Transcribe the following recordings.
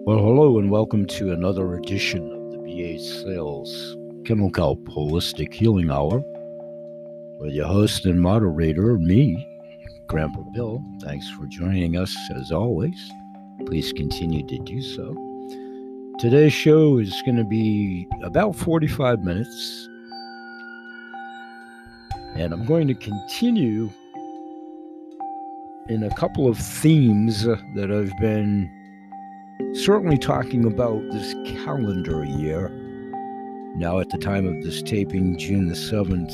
Well, hello and welcome to another edition of the BA Sales Chemical Holistic Healing Hour with your host and moderator, me, Grandpa Bill. Thanks for joining us as always. Please continue to do so. Today's show is going to be about 45 minutes, and I'm going to continue in a couple of themes that I've been certainly talking about this calendar year. Now at the time of this taping, June the 7th,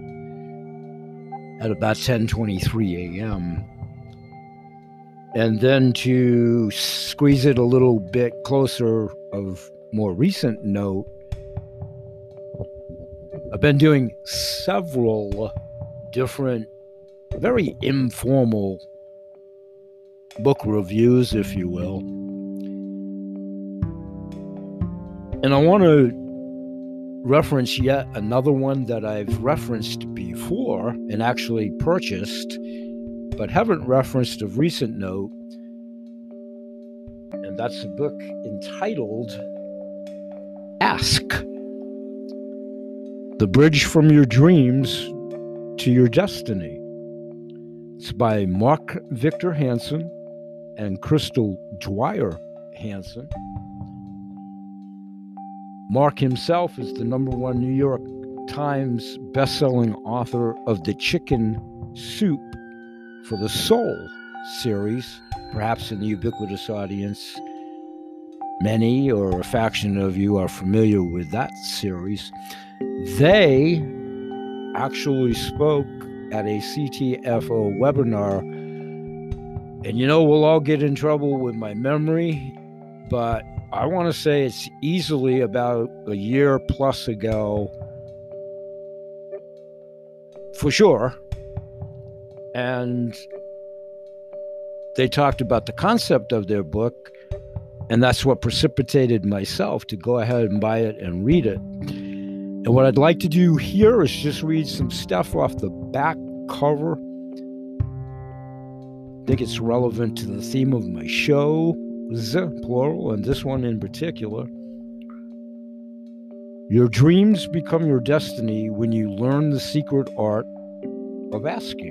at about 10:23 a.m. And then to squeeze it a little bit closer of more recent note, I've been doing several different, very informal book reviews, if you will. And I want to reference yet another one that I've referenced before and actually purchased, but haven't referenced of recent note. And that's a book entitled Ask: The Bridge from Your Dreams to Your Destiny. It's by Mark Victor Hansen and Crystal Dwyer Hansen. Mark himself is the #1 New York Times bestselling author of the Chicken Soup for the Soul series, perhaps in the ubiquitous audience. Many or a faction of you are familiar with that series. They actually spoke at a CTFO webinar, and we'll all get in trouble with my memory, but I want to say it's easily about a year plus ago, for sure. And they talked about the concept of their book, and that's what precipitated myself to go ahead and buy it and read it. And what I'd like to do here is just read some stuff off the back cover. I think it's relevant to the theme of my show, plural, and this one in particular. Your dreams become your destiny when you learn the secret art of asking.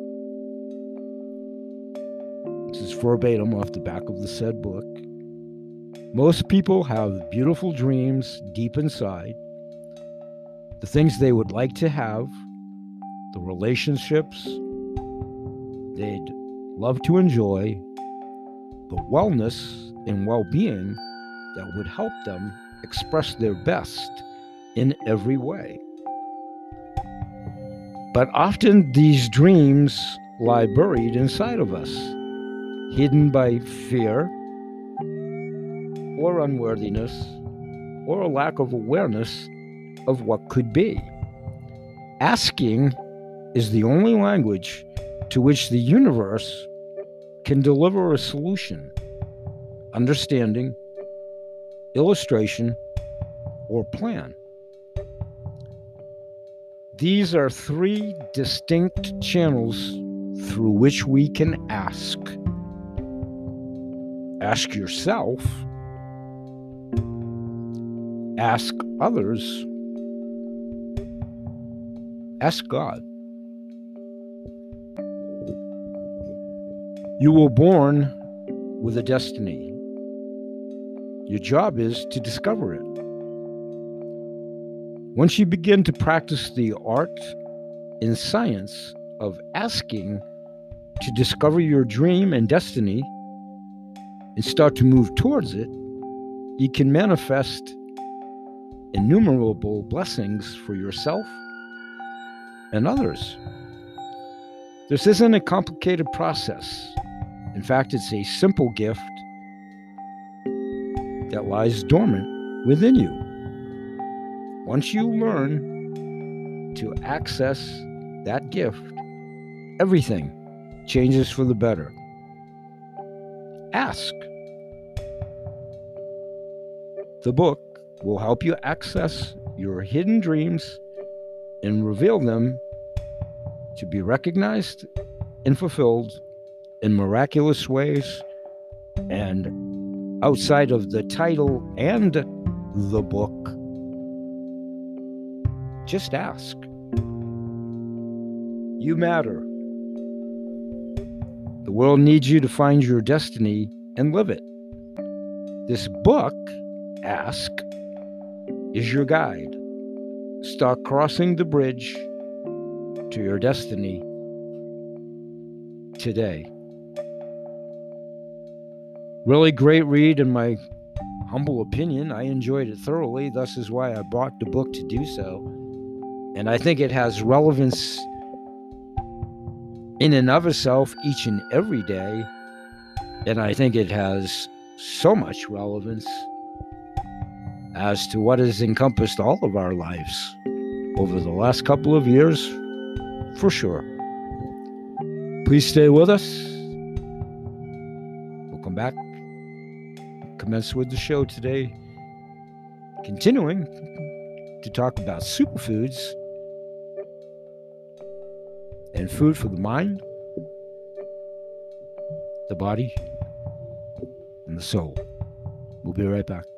This is verbatim off the back of the said book. Most people have beautiful dreams deep inside, the things they would like to have, the relationships they'd love to enjoy, the wellness and well-being that would help them express their best in every way. But often these dreams lie buried inside of us, hidden by fear or unworthiness or a lack of awareness of what could be. Asking is the only language to which the universe can deliver a solution, understanding, illustration, or plan. These are 3 distinct channels through which we can ask. Ask yourself, ask others, ask God. You were born with a destiny. Your job is to discover it. Once you begin to practice the art and science of asking to discover your dream and destiny and start to move towards it, you can manifest innumerable blessings for yourself and others. This isn't a complicated process. In fact, it's a simple gift that lies dormant within you. Once you learn to access that gift, everything changes for the better. Ask. The book will help you access your hidden dreams and reveal them to be recognized and fulfilled in miraculous ways and outside of the title and the book, just ask. You matter. The world needs you to find your destiny and live it. This book, Ask, is your guide. Start crossing the bridge to your destiny today. Really great read, in my humble opinion. I enjoyed it thoroughly. Thus is why I bought the book to do so. And I think it has relevance in and of itself each and every day. And I think it has so much relevance as to what has encompassed all of our lives over the last couple of years, for sure. Please stay with us. We'll come back, commence with the show today, continuing to talk about superfoods and food for the mind, the body, and the soul. We'll be right back.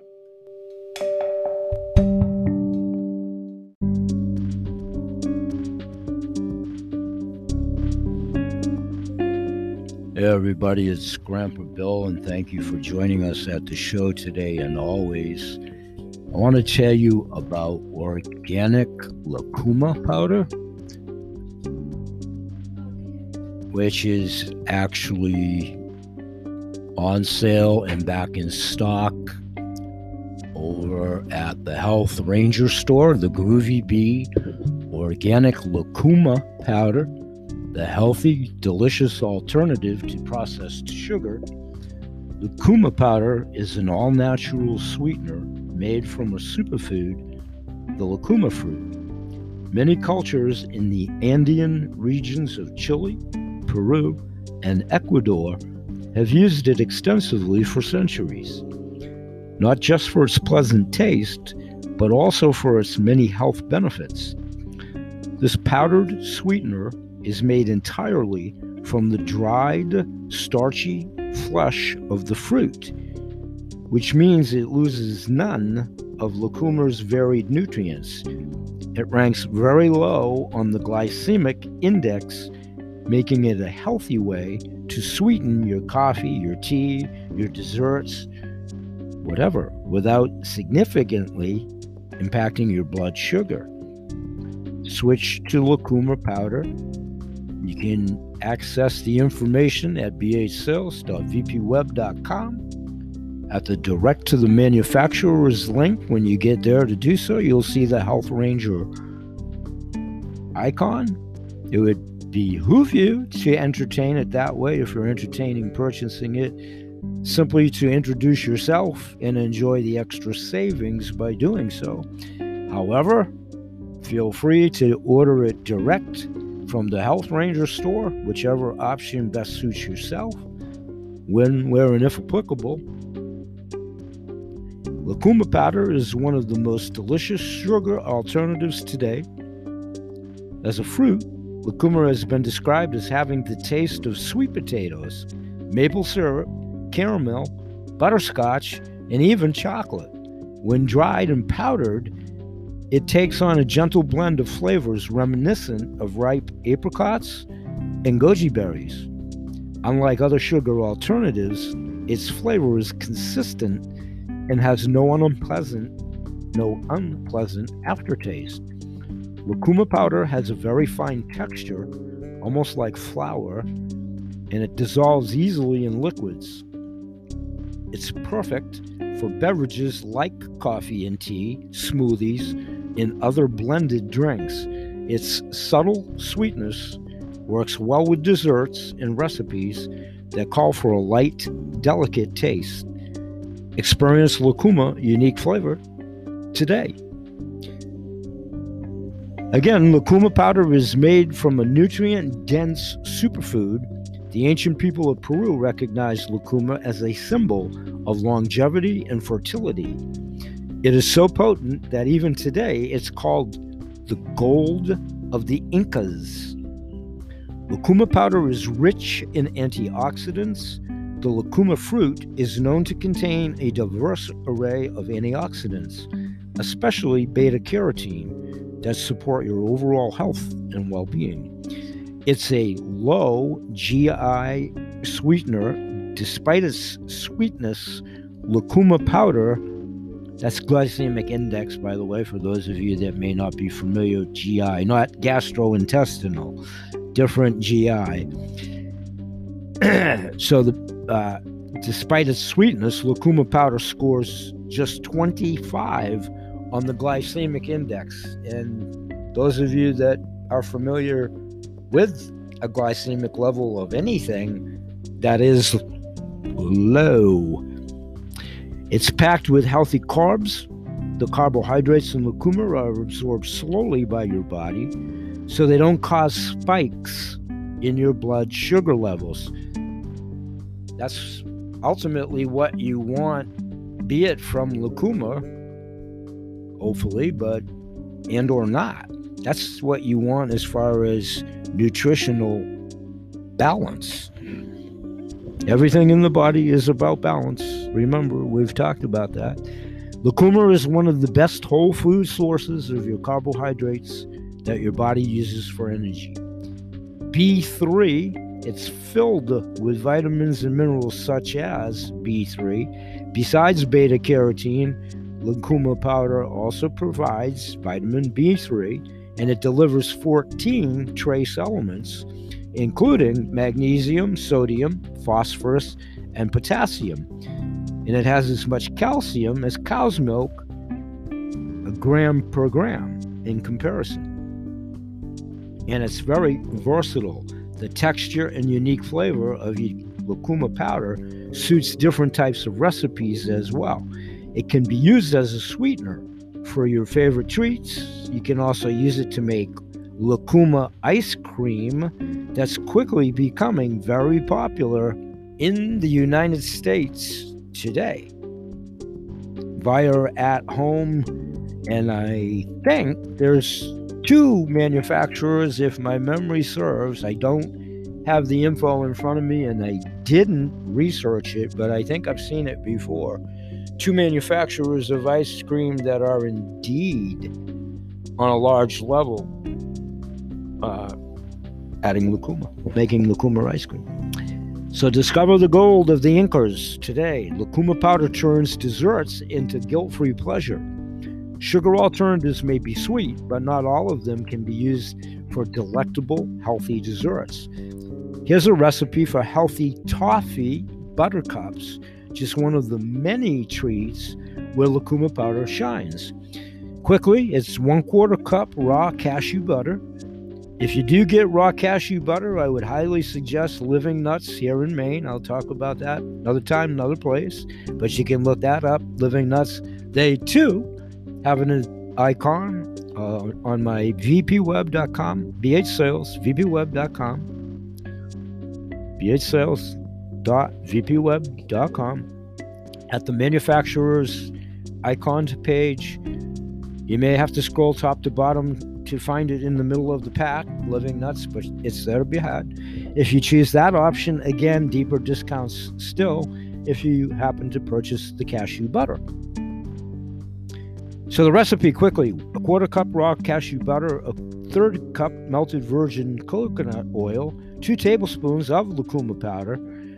Hey everybody, it's Grandpa Bill, and thank you for joining us at the show today. And always, I want to tell you about organic lucuma powder, which is actually on sale and back in stock over at the Health Ranger store, the Groovy Bee organic lucuma powder, the healthy, delicious alternative to processed sugar. Lucuma powder is an all-natural sweetener made from a superfood, the lucuma fruit. Many cultures in the Andean regions of Chile, Peru, and Ecuador have used it extensively for centuries, not just for its pleasant taste, but also for its many health benefits. This powdered sweetener is made entirely from the dried, starchy flesh of the fruit, which means it loses none of lucuma's varied nutrients. It ranks very low on the glycemic index, making it a healthy way to sweeten your coffee, your tea, your desserts, whatever, without significantly impacting your blood sugar. Switch to lucuma powder. You can access the information at bhsales.vpweb.com. At the direct to the manufacturer's link, when you get there to do so, you'll see the Health Ranger icon. It would behoove you to entertain it that way if you're entertaining purchasing it, simply to introduce yourself and enjoy the extra savings by doing so. However, feel free to order it direct from the Health Ranger store, whichever option best suits yourself, when, where, and if applicable. Lucuma powder is one of the most delicious sugar alternatives today. As a fruit, lucuma has been described as having the taste of sweet potatoes, maple syrup, caramel, butterscotch, and even chocolate. When dried and powdered, it takes on a gentle blend of flavors reminiscent of ripe apricots and goji berries. Unlike other sugar alternatives, its flavor is consistent and has no unpleasant aftertaste. Lucuma powder has a very fine texture, almost like flour, and it dissolves easily in liquids. It's perfect for beverages like coffee and tea, smoothies, and other blended drinks. Its subtle sweetness works well with desserts and recipes that call for a light, delicate taste. Experience lucuma unique flavor today. Again, lucuma powder is made from a nutrient-dense superfood. The ancient people of Peru recognized lucuma as a symbol of longevity and fertility. It is so potent that even today it's called the gold of the Incas. Lucuma powder is rich in antioxidants, the lucuma fruit is known to contain a diverse array of antioxidants, especially beta-carotene, that support your overall health and well-being. It's a low GI sweetener. Despite its sweetness, lucuma powder, that's glycemic index, by the way, for those of you that may not be familiar with GI, not gastrointestinal, different GI. So despite its sweetness, lucuma powder scores just 25 on the glycemic index. And those of you that are familiar with a glycemic level of anything, that is low. It's packed with healthy carbs. The carbohydrates in lucuma are absorbed slowly by your body, so they don't cause spikes in your blood sugar levels. That's ultimately what you want, be it from lucuma, hopefully, and or not. That's what you want as far as nutritional balance. Everything in the body is about balance. Remember, we've talked about that. Lucuma is one of the best whole food sources of your carbohydrates that your body uses for energy. B3, it's filled with vitamins and minerals such as B3. Besides beta-carotene, lucuma powder also provides vitamin B3, and it delivers 14 trace elements, including magnesium, sodium, phosphorus, and potassium. And it has as much calcium as cow's milk, a gram per gram in comparison. And it's very versatile. The texture and unique flavor of lucuma powder suits different types of recipes as well. It can be used as a sweetener for your favorite treats. You can also use it to make lucuma ice cream that's quickly becoming very popular in the United States today via at home. And I think there's 2 manufacturers, if my memory serves. I don't have the info in front of me and I didn't research it, but I think I've seen it before. 2 manufacturers of ice cream that are indeed on a large level adding lucuma, making lucuma ice cream. So discover the gold of the Incas today. Lucuma powder turns desserts into guilt-free pleasure. Sugar alternatives may be sweet, but not all of them can be used for delectable, healthy desserts. Here's a recipe for healthy toffee buttercups, just one of the many treats where lucuma powder shines. Quickly, it's 1/4 cup raw cashew butter. If you do get raw cashew butter, I would highly suggest Living Nuts here in Maine. I'll talk about that another time, another place, but you can look that up. Living Nuts, they too have an icon on my vpweb.com, bhsales, vpweb.com, bhsales.vpweb.com. At the manufacturer's icons page, you may have to scroll top to bottom to find it in the middle of the pack, Living Nuts, but it's there to be had. If you choose that option, again, deeper discounts still if you happen to purchase the cashew butter. So the recipe quickly: 1/4 cup raw cashew butter, 1/3 cup melted virgin coconut oil, 2 tablespoons of lucuma powder,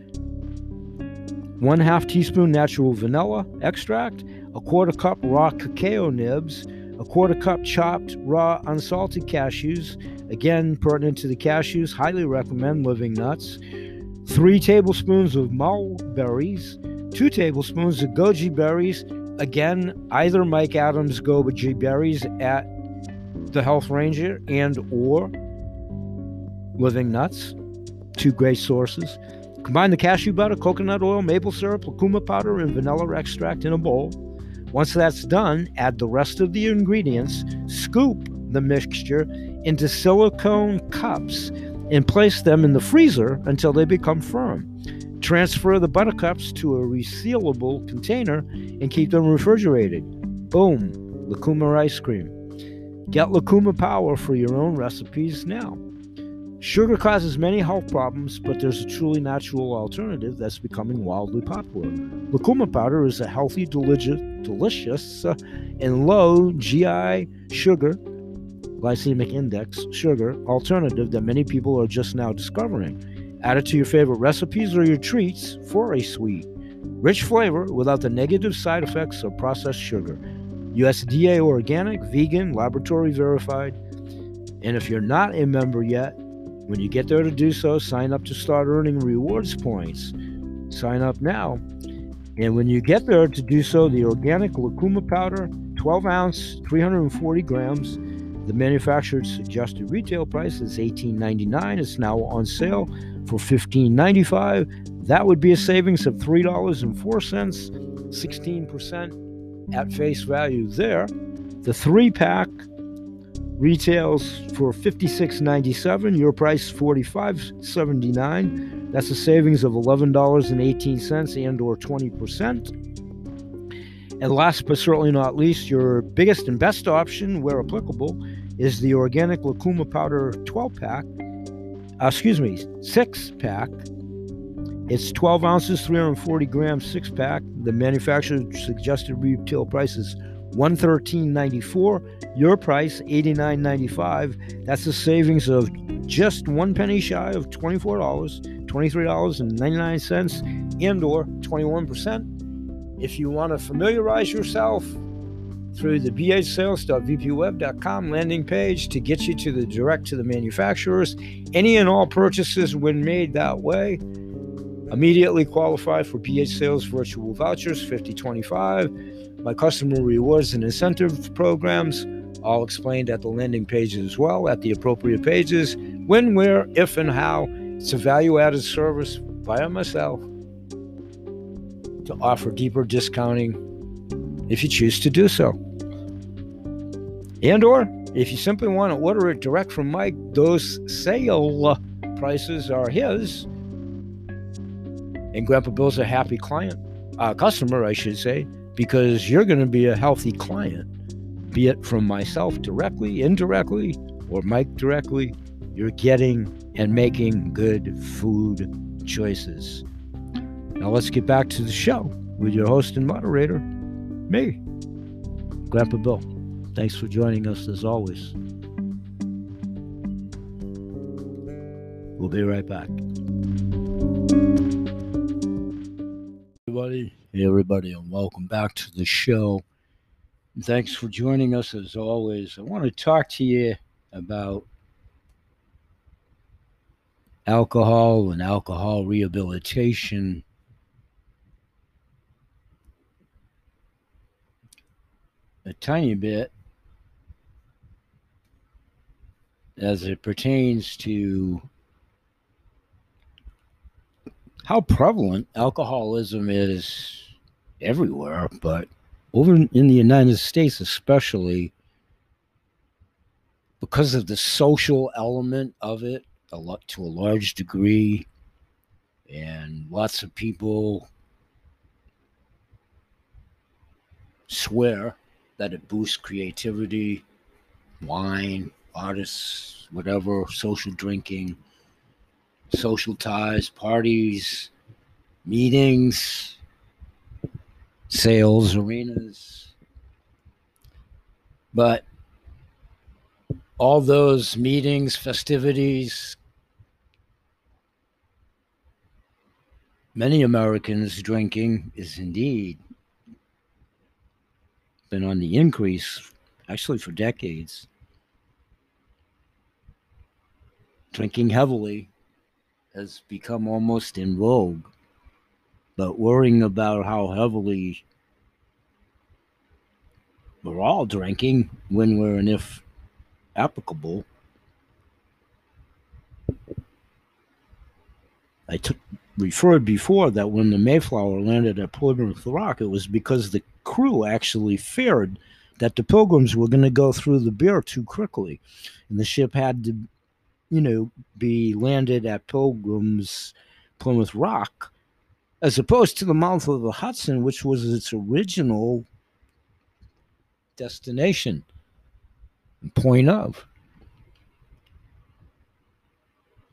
1/2 teaspoon natural vanilla extract, 1/4 cup raw cacao nibs, 1/4 cup chopped raw unsalted cashews, again pertinent to the cashews, highly recommend Living Nuts, 3 tablespoons of mulberries, 2 tablespoons of goji berries, again either Mike Adams goji berries at the Health Ranger and or Living Nuts, 2 great sources. Combine the cashew butter, coconut oil, maple syrup, lucuma powder, and vanilla extract in a bowl. Once that's done, add the rest of the ingredients, scoop the mixture into silicone cups, and place them in the freezer until they become firm. Transfer the buttercups to a resealable container and keep them refrigerated. Boom, lucuma ice cream. Get lucuma power for your own recipes now. Sugar causes many health problems, but there's a truly natural alternative that's becoming wildly popular. Lucuma powder is a healthy, delicious, and low GI sugar, glycemic index sugar alternative that many people are just now discovering. Add it to your favorite recipes or your treats for a sweet, rich flavor without the negative side effects of processed sugar. USDA organic, vegan, laboratory verified. And if you're not a member yet, when you get there to do so, sign up to start earning rewards points. Sign up now. And when you get there to do so, the organic Lucuma powder, 12 ounce, 340 grams. The manufacturer's suggested retail price is $18.99. It's now on sale for $15.95. That would be a savings of $3.04, 16% at face value there. The 3-pack retails for $56.97. Your price $45.79. That's a savings of $11.18 and or 20%. And last but certainly not least, your biggest and best option, where applicable, is the organic Lucuma powder 6-pack. It's 12 ounces, 340 grams, 6-pack. The manufacturer's suggested retail price is $113.94. Your price, $89.95. That's a savings of just 1 penny shy of $24, $23.99, and or 21%. If you want to familiarize yourself through the bhsales.vpweb.com landing page to get you to the direct to the manufacturers, any and all purchases when made that way immediately qualify for BH Sales virtual vouchers, 5025, my customer rewards and incentive programs, all explained at the landing page as well, at the appropriate pages, when, where, if, and how. It's a value-added service via myself to offer deeper discounting if you choose to do so. And or if you simply want to order it direct from Mike, those sale prices are his. And Grandpa Bill's a happy customer, I should say, because you're going to be a healthy client, be it from myself directly, indirectly, or Mike directly. You're getting and making good food choices. Now let's get back to the show with your host and moderator, me, Grandpa Bill. Thanks for joining us as always. We'll be right back. Hey everybody, and welcome back to the show. Thanks for joining us as always. I want to talk to you about alcohol and alcohol rehabilitation. A tiny bit as it pertains to how prevalent alcoholism is everywhere, but over in the United States especially, because of the social element of it, to a large degree, and lots of people swear that it boosts creativity, wine, artists, whatever, social drinking, social ties, parties, meetings, sales arenas. But all those meetings, festivities, many Americans drinking is indeed been on the increase, actually for decades. Drinking heavily has become almost in vogue, but worrying about how heavily we're all drinking when we're, and if applicable. I referred before that when the Mayflower landed at Plymouth Rock, it was because the crew actually feared that the Pilgrims were going to go through the beer too quickly, and the ship had to, be landed at Pilgrims Plymouth Rock, as opposed to the mouth of the Hudson, which was its original destination, point of.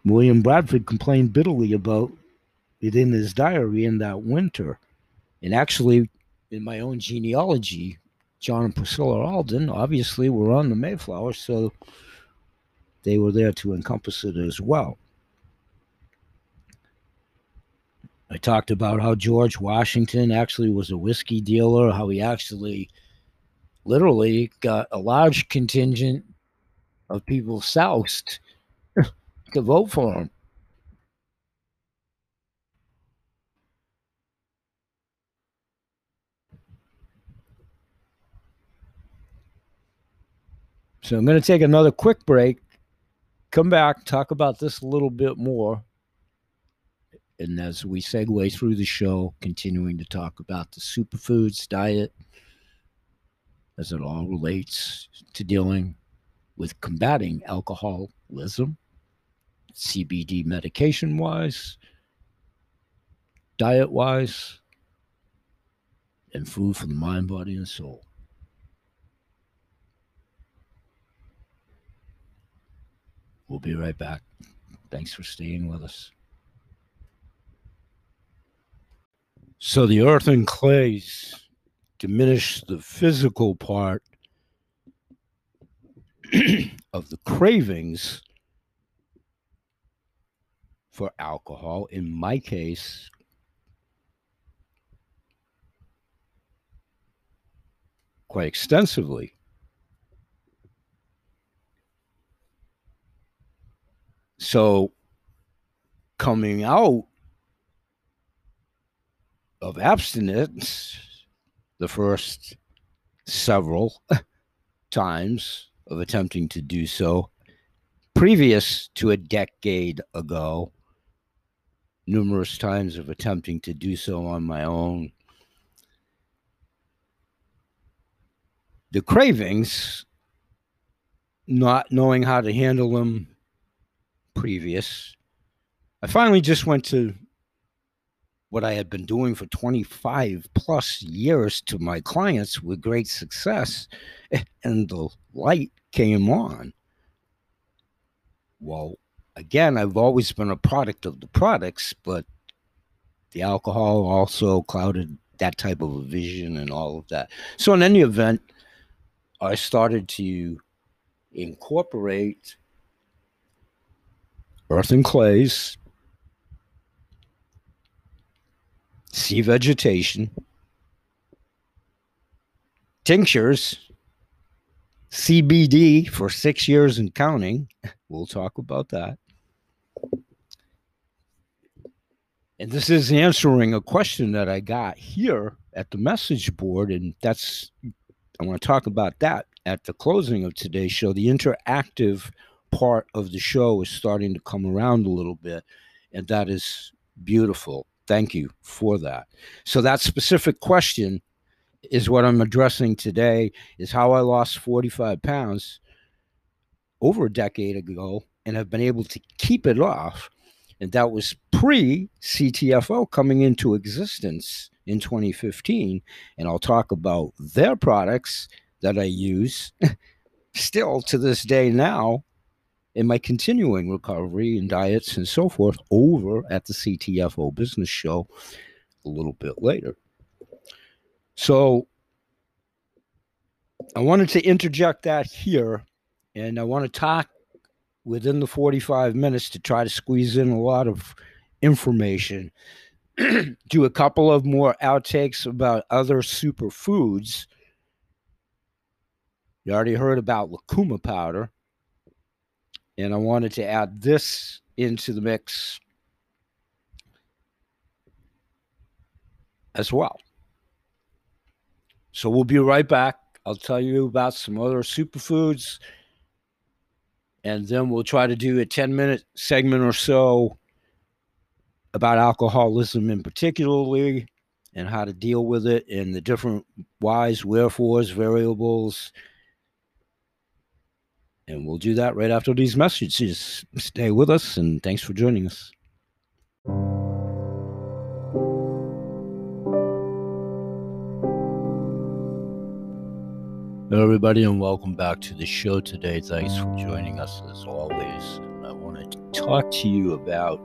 William Bradford complained bitterly about it in his diary in that winter. And actually, in my own genealogy, John and Priscilla Alden obviously were on the Mayflower, so they were there to encompass it as well. I talked about how George Washington actually was a whiskey dealer, how he actually literally got a large contingent of people soused to vote for him. So I'm going to take another quick break, come back, talk about this a little bit more. And as we segue through the show, continuing to talk about the superfoods diet as it all relates to dealing with combating alcoholism, CBD medication wise, diet wise, and food for the mind, body, and soul. We'll be right back. Thanks for staying with us. So the earth and clays diminish the physical part of the cravings for alcohol. In my case, quite extensively. So coming out of abstinence, the first several times of attempting to do so, previous to a decade ago, numerous times of attempting to do so on my own, the cravings, not knowing how to handle them previous, I finally just went to what I had been doing for 25 plus years to my clients with great success, and the light came on. Well, again, I've always been a product of the products, but the alcohol also clouded that type of a vision and all of that. So in any event, I started to incorporate earth and clays, sea vegetation, tinctures, CBD for 6 years and counting. We'll talk about that. And this is answering a question that I got here at the message board, and I want to talk about that at the closing of today's show. The interactive part of the show is starting to come around a little bit, and that is beautiful. Thank you for that. So that specific question is what I'm addressing today, is how I lost 45 pounds over a decade ago and have been able to keep it off. And that was pre-CTFO coming into existence in 2015. And I'll talk about their products that I use still to this day now in my continuing recovery and diets and so forth over at the CTFO Business Show a little bit later. So I wanted to interject that here, and I want to talk within the 45 minutes to try to squeeze in a lot of information. Do a couple of more outtakes about other superfoods. You already heard about lucuma powder, and I wanted to add this into the mix as well. So we'll be right back. I'll tell you about some other superfoods, and then we'll try to do a 10-minute segment or so about alcoholism in particularly and how to deal with it and the different whys, wherefores, variables. And we'll do that right after these messages. Stay with us, and thanks for joining us. Hello, everybody, and welcome back to the show today. Thanks for joining us as always. I want want to talk to you about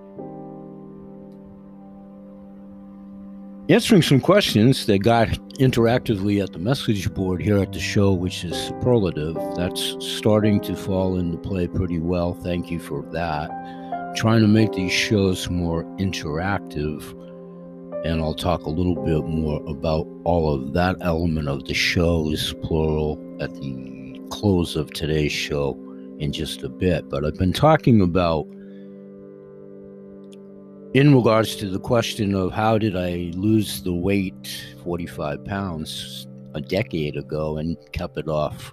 answering some questions that got interactively at the message board here at the show, which is superlative. That's starting to fall into play pretty well. Thank you for that. Trying to make these shows more interactive, and I'll talk a little bit more about all of that element of the shows, plural, at the close of today's show in just a bit. But I've been talking about, in regards to the question of how did I lose the weight, 45 pounds, a decade ago, and kept it off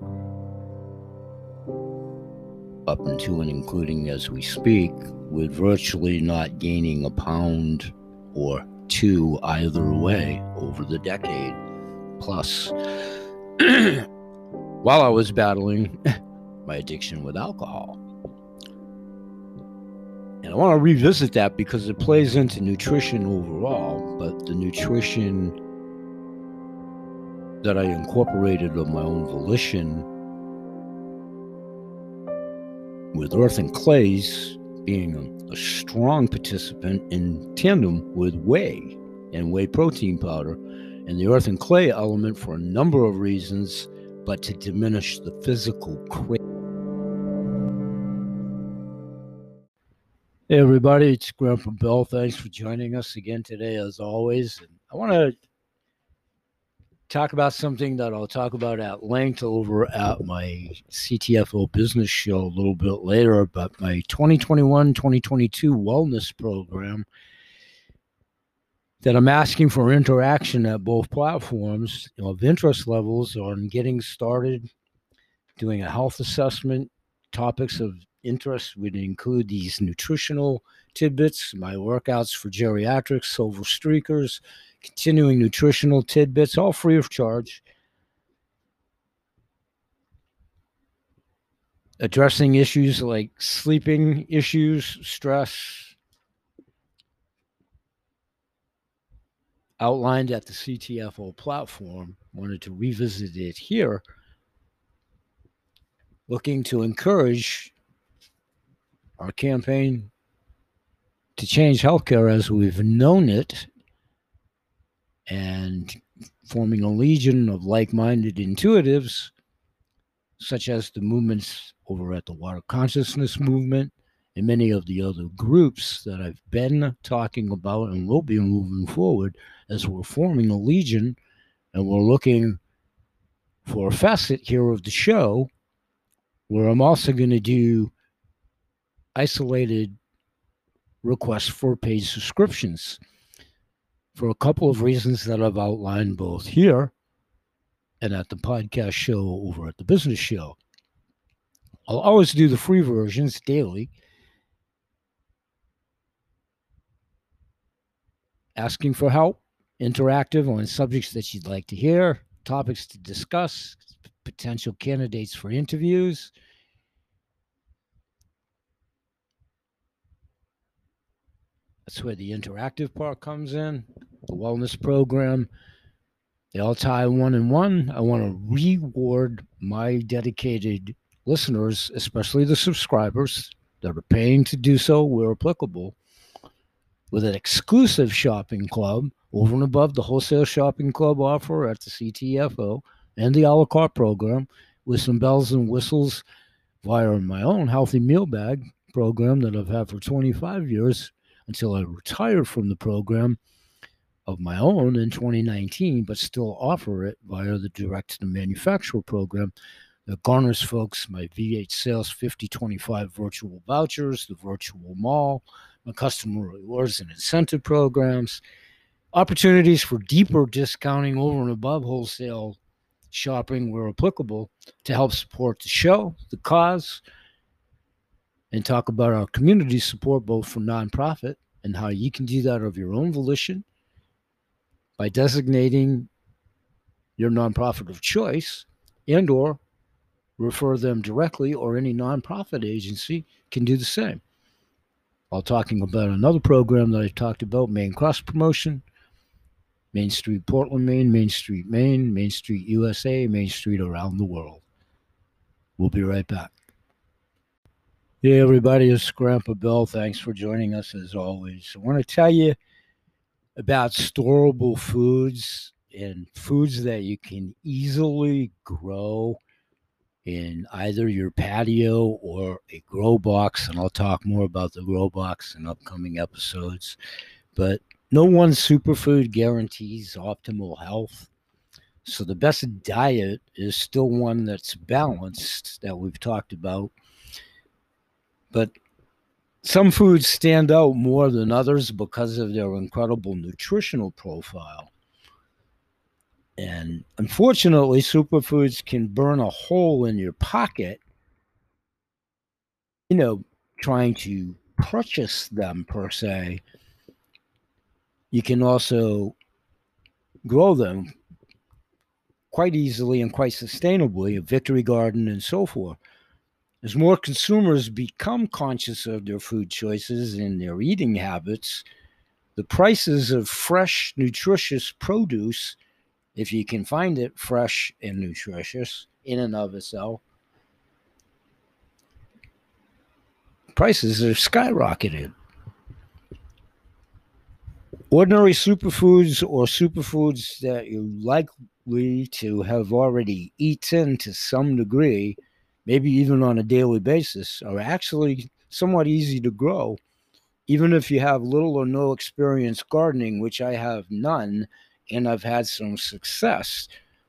up until and including as we speak, with virtually not gaining a pound or two either way over the decade plus, while I was battling my addiction with alcohol. And I want to revisit that because it plays into nutrition overall, but the nutrition that I incorporated of my own volition, with Earth and Clays being a strong participant in tandem with whey and whey protein powder, and the Earth and Clay element for a number of reasons, but to diminish the physical craving. Hey everybody, it's Grandpa Bill. Thanks for joining us again today, as always. And I want to talk about something that I'll talk about at length over at my CTFO business show a little bit later, but my 2021-2022 wellness program that I'm asking for interaction at both platforms of interest levels on getting started, doing a health assessment. Topics of interest would include these nutritional tidbits, my workouts for geriatrics, silver streakers, continuing nutritional tidbits, all free of charge. Addressing issues like sleeping issues, stress, outlined at the CTFO platform. Wanted to revisit it here. Looking to encourage our campaign to change healthcare as we've known it, and forming a legion of like-minded intuitives, such as the movements over at the Water Consciousness Movement and many of the other groups that I've been talking about and will be moving forward, as we're forming a legion, and we're looking for a facet here of the show where I'm also going to do isolated requests for paid subscriptions for a couple of reasons that I've outlined both here and at the podcast show over at the business show. I'll always do the free versions daily, asking for help, interactive on subjects that you'd like to hear, topics to discuss, potential candidates for interviews. That's where the interactive part comes in, the wellness program. They all tie one in one. I want to reward my dedicated listeners, especially the subscribers that are paying to do so where applicable, with an exclusive shopping club over and above the wholesale shopping club offer at the CTFO and the a la carte program, with some bells and whistles via my own healthy meal bag program that I've had for 25 years until I retired from the program of my own in 2019, but still offer it via the direct-to-manufacturer program that garners folks my VH Sales 5025 virtual vouchers, the virtual mall, my customer rewards and incentive programs, opportunities for deeper discounting over and above wholesale shopping where applicable, to help support the show, the cause, and talk about our community support, both for nonprofit and how you can do that of your own volition by designating your nonprofit of choice, and or refer them directly, or any nonprofit agency can do the same. While talking about another program that I talked about, Main Cross Promotion, Main Street Portland, Maine, Main Street Maine, Main Street USA, Main Street around the world. We'll be right back. Hey everybody, it's Grandpa Bill. Thanks for joining us as always. I want to tell you about storable foods and foods that you can easily grow in either your patio or a grow box. And I'll talk more about the grow box in upcoming episodes. But no one superfood guarantees optimal health. So the best diet is still one that's balanced, that we've talked about. But some foods stand out more than others because of their incredible nutritional profile. And unfortunately, superfoods can burn a hole in your pocket, you know, trying to purchase them per se. You can also grow them quite easily and quite sustainably, a Victory Garden and so forth. As more consumers become conscious of their food choices and their eating habits, the prices of fresh, nutritious produce, if you can find it fresh and nutritious in and of itself, prices are skyrocketed. Ordinary superfoods or superfoods that you're likely to have already eaten to some degree, maybe even on a daily basis, are actually somewhat easy to grow, even if you have little or no experience gardening, which I have none, and I've had some success.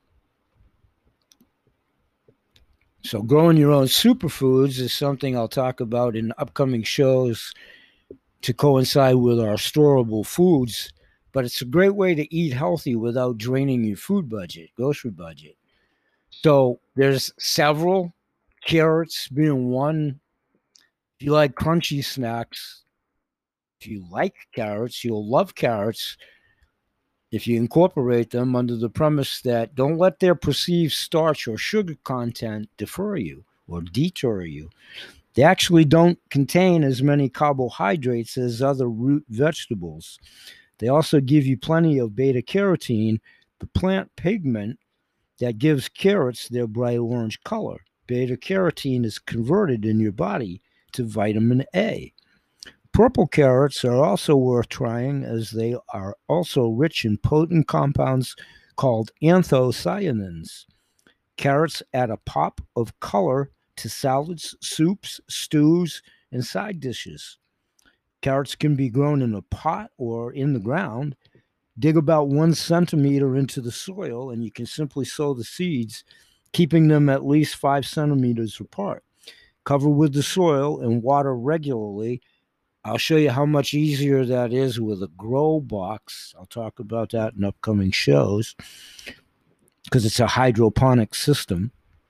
So growing your own superfoods is something I'll talk about in upcoming shows to coincide with our storable foods, but it's a great way to eat healthy without draining your food budget, grocery budget. So there's several, carrots being one. If you like crunchy snacks, if you like carrots, you'll love carrots if you incorporate them under the premise that don't let their perceived starch or sugar content defer you or deter you. They actually don't contain as many carbohydrates as other root vegetables. They also give you plenty of beta carotene, the plant pigment that gives carrots their bright orange color. Beta carotene is converted in your body to vitamin A. Purple carrots are also worth trying as they are also rich in potent compounds called anthocyanins. Carrots add a pop of color to salads, soups, stews, and side dishes. Carrots can be grown in a pot or in the ground. Dig about 1 centimeter into the soil, and you can simply sow the seeds, keeping them at least 5 centimeters apart. Cover with the soil and water regularly. I'll show you how much easier that is with a grow box. I'll talk about that in upcoming shows because it's a hydroponic system.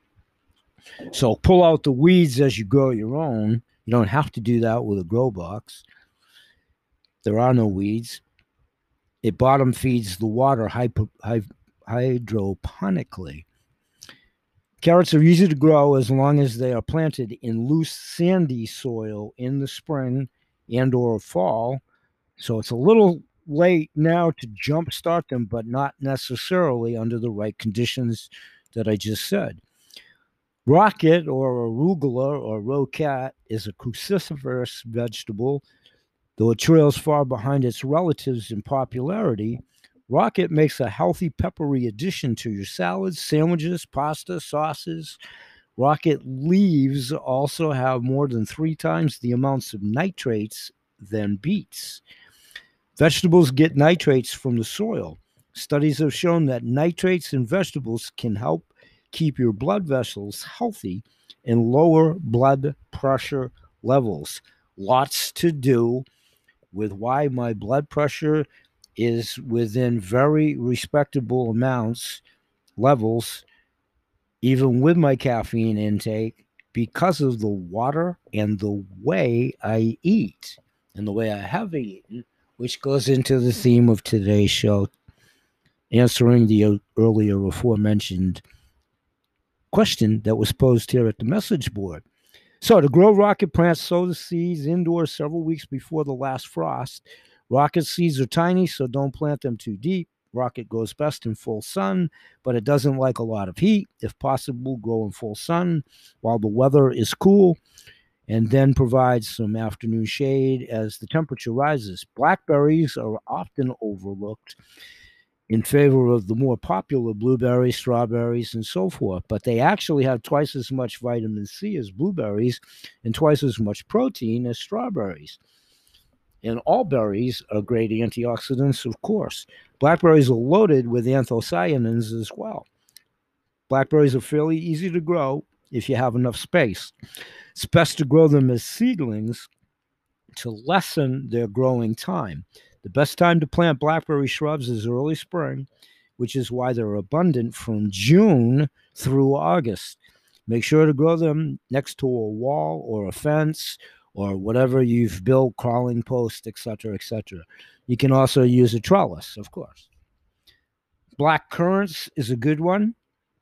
So pull out the weeds as you grow your own. You don't have to do that with a grow box. There are no weeds. It bottom feeds the water hydroponically. Carrots are easy to grow as long as they are planted in loose, sandy soil in the spring and or fall. So it's a little late now to jumpstart them, but not necessarily under the right conditions that I just said. Rocket or arugula or roquette is a cruciferous vegetable. Though it trails far behind its relatives in popularity, rocket makes a healthy peppery addition to your salads, sandwiches, pasta, sauces. Rocket leaves also have more than 3 times the amounts of nitrates than beets. Vegetables get nitrates from the soil. Studies have shown that nitrates in vegetables can help keep your blood vessels healthy and lower blood pressure levels. Lots to do with why my blood pressure is within very respectable levels, even with my caffeine intake, because of the water and the way I eat and the way I have eaten, which goes into the theme of today's show, answering the earlier aforementioned question that was posed here at the message board. So to grow rocket plants, sow the seeds indoors several weeks before the last frost. Rocket seeds are tiny, so don't plant them too deep. Rocket grows best in full sun, but it doesn't like a lot of heat. If possible, grow in full sun while the weather is cool. and then provides some afternoon shade as the temperature rises. Blackberries are often overlooked in favor of the more popular blueberries, strawberries, and so forth, but they actually have twice as much vitamin C as blueberries and twice as much protein as strawberries. And all berries are great antioxidants, of course. Blackberries are loaded with anthocyanins as well. Blackberries are fairly easy to grow if you have enough space. It's best to grow them as seedlings to lessen their growing time. The best time to plant blackberry shrubs is early spring, which is why they're abundant from June through August. Make sure to grow them next to a wall or a fence or whatever you've built, crawling post, etc., etc. You can also use a trellis, of course. Black currants is a good one.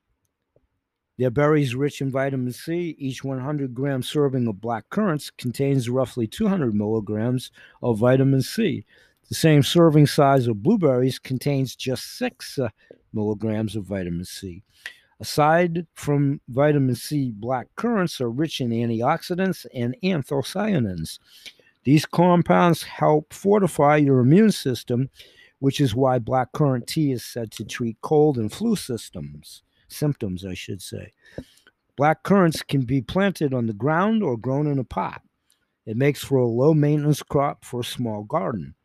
Their berries rich in vitamin C. Each 100-gram serving of black currants contains roughly 200 milligrams of vitamin C. The same serving size of blueberries contains just 6 milligrams of vitamin C. Aside from vitamin C, black currants are rich in antioxidants and anthocyanins. These compounds help fortify your immune system, which is why black currant tea is said to treat cold and flu symptoms, I should say. Black currants can be planted on the ground or grown in a pot. It makes for a low maintenance crop for a small garden.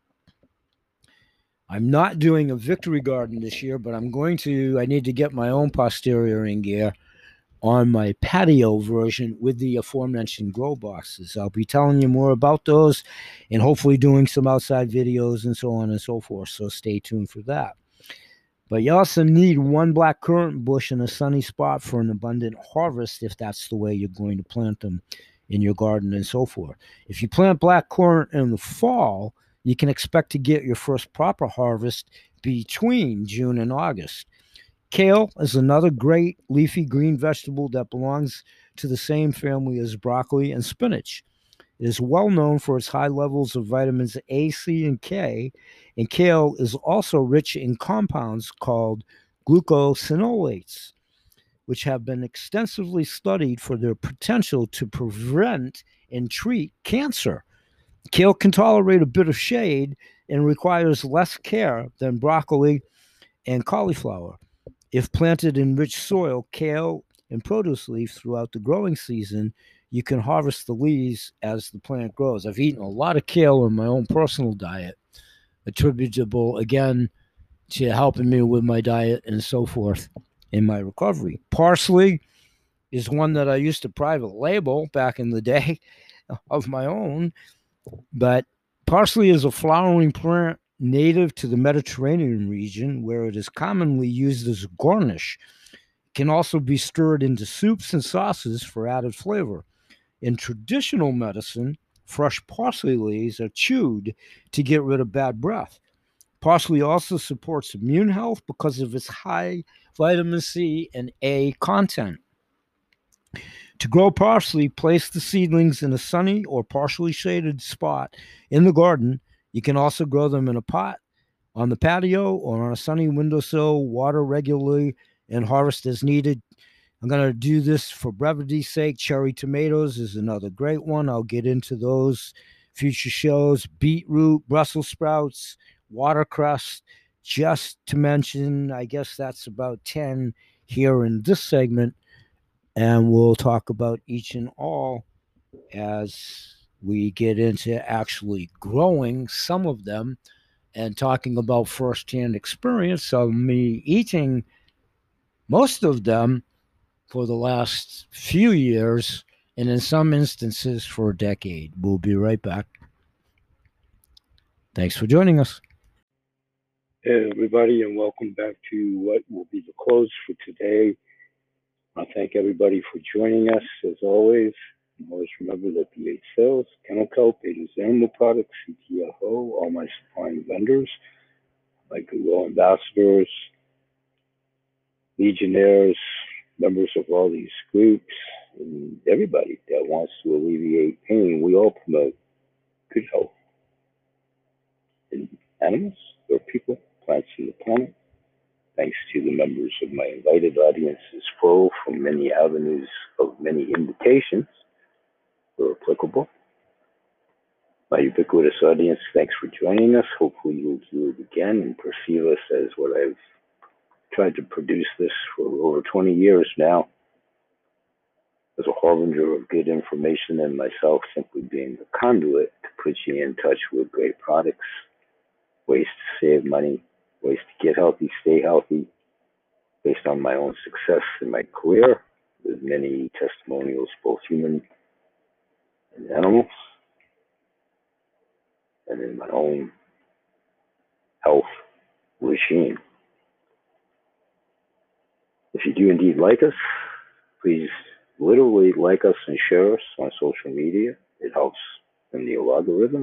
I'm not doing a victory garden this year, but I need to get my own posterior in gear on my patio version with the aforementioned grow boxes. I'll be telling you more about those and hopefully doing some outside videos and so on and so forth. So stay tuned for that. But you also need one black currant bush in a sunny spot for an abundant harvest if that's the way you're going to plant them in your garden and so forth. If you plant black currant in the fall, you can expect to get your first proper harvest between June and August. Kale is another great leafy green vegetable that belongs to the same family as broccoli and spinach. It is well known for its high levels of vitamins A, C, and K, and kale is also rich in compounds called glucosinolates, which have been extensively studied for their potential to prevent and treat cancer. Kale can tolerate a bit of shade and requires less care than broccoli and cauliflower. If planted in rich soil, kale and produce leaf throughout the growing season, you can harvest the leaves as the plant grows. I've eaten a lot of kale in my own personal diet, attributable again to helping me with my diet and so forth in my recovery. Parsley is one that I used to private label back in the day of my own, but parsley is a flowering plant native to the Mediterranean region where it is commonly used as a garnish. It can also be stirred into soups and sauces for added flavor. In traditional medicine, fresh parsley leaves are chewed to get rid of bad breath. Parsley also supports immune health because of its high vitamin C and A content. To grow parsley, place the seedlings in a sunny or partially shaded spot in the garden. You can also grow them in a pot, on the patio, or on a sunny windowsill. Water regularly and harvest as needed. I'm going to do this for brevity's sake. Cherry tomatoes is another great one. I'll get into those future shows. Beetroot, Brussels sprouts, watercress, just to mention, I guess that's about 10 here in this segment. And we'll talk about each and all as we get into actually growing some of them and talking about firsthand experience of me eating most of them for the last few years, and in some instances for a decade. We'll be right back. Thanks for joining us. Hey, everybody, and welcome back to what will be the close for today. I thank everybody for joining us, as always. And always remember that PH Sales, Kennel Kelp, Payton's Animal Products, CTFO, all my supplying vendors, my goodwill ambassadors, legionnaires, members of all these groups, and everybody that wants to alleviate pain. We all promote good health in animals or people, plants, and the planet. Thanks to the members of my invited audiences flow from many avenues of many invitations for a applicable. My ubiquitous audience, thanks for joining us. Hopefully you'll do it again and perceive us as what I've tried to produce this for over 20 years now, as a harbinger of good information, and myself simply being the conduit to put you in touch with great products, ways to save money, ways to get healthy, stay healthy, based on my own success in my career, with many testimonials, both human and animals, and in my own health regime. If you do indeed like us, please literally like us and share us on social media. It helps in the algorithms.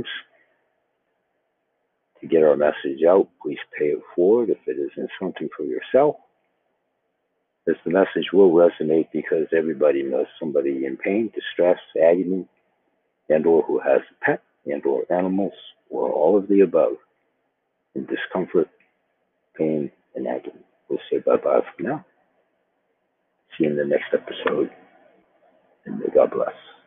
To get our message out, please pay it forward if it isn't something for yourself, as the message will resonate because everybody knows somebody in pain, distress, agony, and or who has a pet, and or animals, or all of the above, in discomfort, pain, and agony. We'll say bye-bye for now. See you in the next episode, and may God bless.